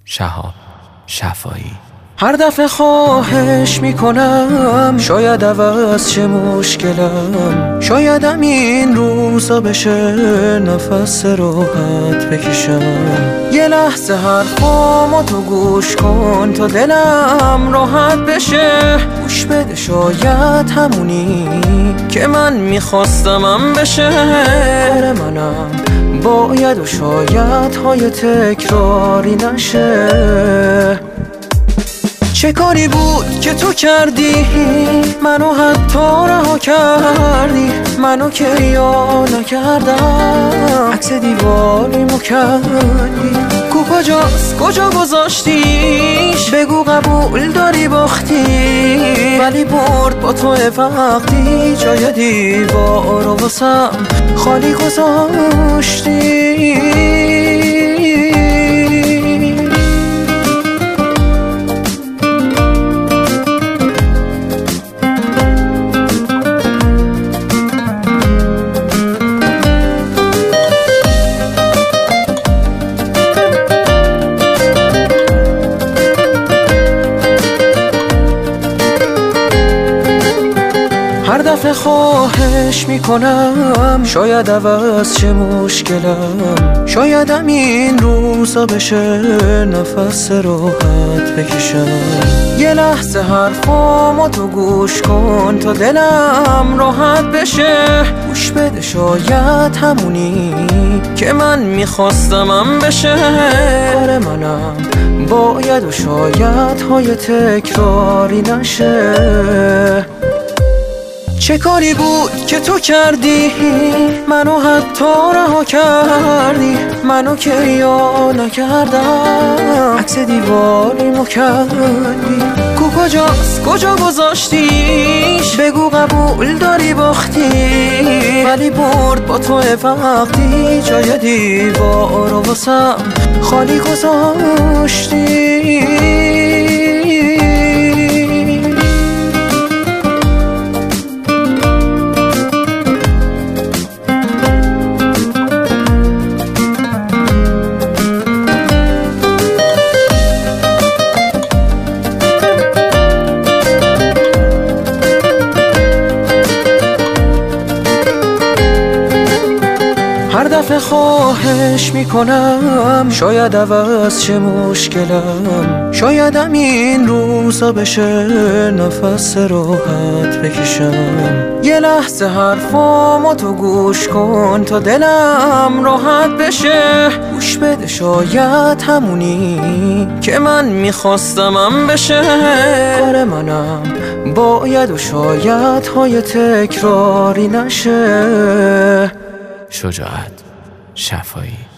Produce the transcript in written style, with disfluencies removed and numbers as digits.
شهاب شفایی. هر دفعه خواهش میکنم شاید عوض چه مشکلم، شایدم این روزا بشه نفس راحت بکشم. یه لحظه حرفامو تو گوش کن تا دلم راحت بشه. گوش بده شاید همونی که من میخواستمم بشه. آره منم باید و شاید های تکراری نشه. چه کاری بود که تو کردی منو حتی رها کردی، منو که یا نکردم عکس دیواریمو کردی. کو کجاست کجا گذاشتیش بگو قبول داری باختی، ولی برد با تو وقتی جای دیوارو واسم خالی گذاشتی. هر دفعه خواهش میکنم شاید عوض چه مشکلم، شایدم این روزا بشه نفس راحت بکشم. یه لحظه حرفامو تو گوش کن تا دلم راحت بشه. گوش بده شاید همونی که من میخواستمم بشه. آره منم باید و شاید های تکراری نشه. چه کاری بود که تو کردی منو حتی رها کردی، منو که یا نکردم عکس دیواریمو کردی. کو کجاست کجا گذاشتیش بگو قبول داری باختی، ولی برد با تو وقتی جای دیوارو واسم خالی گذاشتی. هر دفعه خواهش میکنم شاید عوض چه مشکلم، شایدم این روزا بشه نفس راحت بکشم. یه لحظه حرفامو تو گوش کن تا دلم راحت بشه. گوش بده شاید همونی که من میخواستمم بشه. آره منم باید و شاید های تکراری نشه. شجاعت شفایی.